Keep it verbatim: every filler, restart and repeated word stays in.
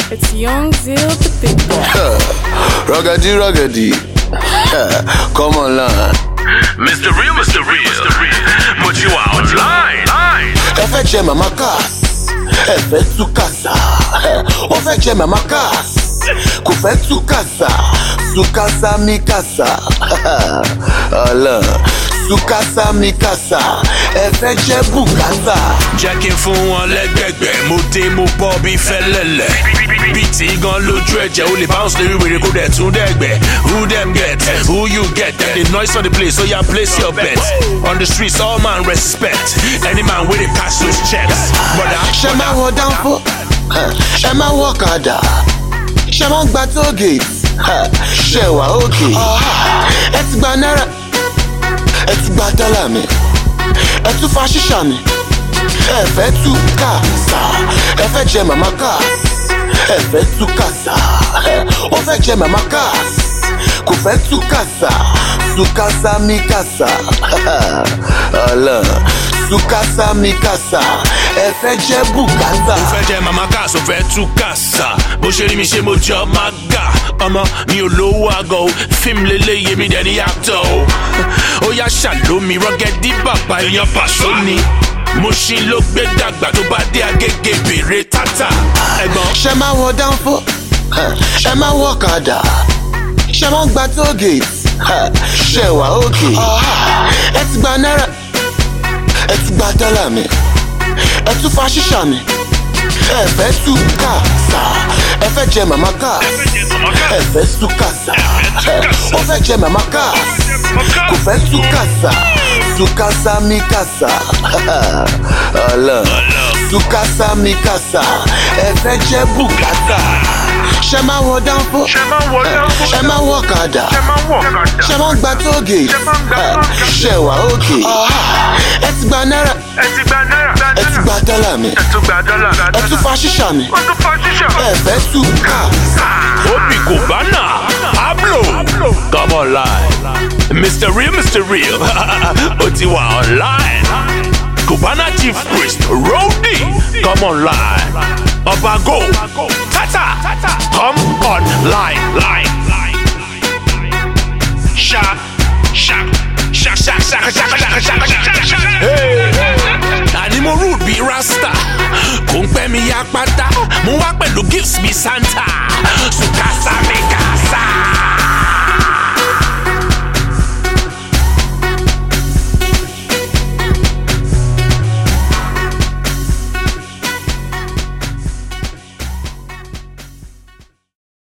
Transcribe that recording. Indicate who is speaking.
Speaker 1: It's Young Zeal, the big boy.
Speaker 2: Ruggedy, ruggedy. Come on, line.
Speaker 3: Mister Real, Mister Real. But you are online.
Speaker 2: Ẹ fẹ́ jẹ mama cars, ẹ fẹ́ tú kàsà. Ó fẹ́ jẹ mama cars, kò fẹ́ tú kàsà. Sukasa mi kàsà. Ọlọ́run. Sukasa mi kàsà, ẹ fẹ́ jẹ bùkátà.
Speaker 3: Jẹ́ kí n fún wọn lẹ́gbẹ̀gbẹ̀, mo dé mo bọ́ bí fẹ́lẹ́lẹ̀. Bíìtì gan lójú ẹ̀jẹ̀, o lè bounce lórí wèrè kó dẹ̀ tún dẹ̀gbẹ̀. Who them get? Who you get? Them the noise on the place, so yeah, place your bet. On the streets, all man respect. Any man with it cash those checks.
Speaker 2: Ṣé máa wọ dánfó? Ṣé máa wọ kàdà? Ṣé máa gba toll gate? Ṣé wà òkè? Ẹ ti gba náírà, ẹ ti gba dọ́là mi, ẹ tún fa ṣíṣà mi. Ẹ fẹ́ tú kàsà, ẹ fẹ́ jẹ mama cars. Ẹ fẹ́ tú kàsà, ó fẹ́ jẹ mama cars. Kò fẹ́ tú kàsà, sukasa mi kàsà. Ọlọ́run. Sukasa mi kàsà, ẹ fẹ́ jẹ bùkátà.
Speaker 3: Ó fẹ́ jẹ mama cars, ó fẹ́ tú kàsà. Bó ṣe rí mi ṣe mo jọ máa gà. Ọmọ mi ò lówó àgọ́ o, fíìmù lélẹ́yẹ mi dẹ̀ ní yàtọ̀ o. Ó yá ṣàlómi rọ́gẹ́dí bàbá èèyàn pàṣọ ni. Mo ṣì ló gbé dàgbà tó bá dé Agége bèrè tátà. Ẹ̀gbọ́n.
Speaker 2: Ṣé máa wọ dánfó? Ṣé máa wọ kàdà? Ṣé máa gba toll gate? Ṣé wà òkè? Ẹ ti gba náírà, ẹ ti gba dọ́là mi, ẹ tún fa ṣíṣà mi. Ẹ fẹ́ tú kàsà, ẹ fẹ́ jẹ mama cars. Ẹ fẹ́ tú kàsà, ó fẹ́ jẹ mama cars. Kò fẹ́ tú kàsà, sukasa mi kàsà. Ọlọ́run. Sukasa mi kàsà, ẹ fẹ́ jẹ bùkátà. Ṣé máa wọ dánfó? Ṣé máa wọ kàdà? Ṣé máa gba toll gate? Ṣé wà òkè? Ẹ ti gba náírà, ẹ ti gba dọ́là mi, ẹ tún fa ṣíṣà mi. Ẹ fẹ́ tú kàsà.
Speaker 3: Obi Cubana, Pablo, come online. Mister Real, Mister Real, Otiwa online. Cubana Chief Priest, Rowdy, come online. Obago, Tata, come online. Line. Sha, sha, sha, sha, sha, sha, sha, sha, sha, sha. Hey. Animo rude be Rasta. Kò ń pẹ́ mi yá pátá, mo wá pẹ̀lú gifts mi Santa.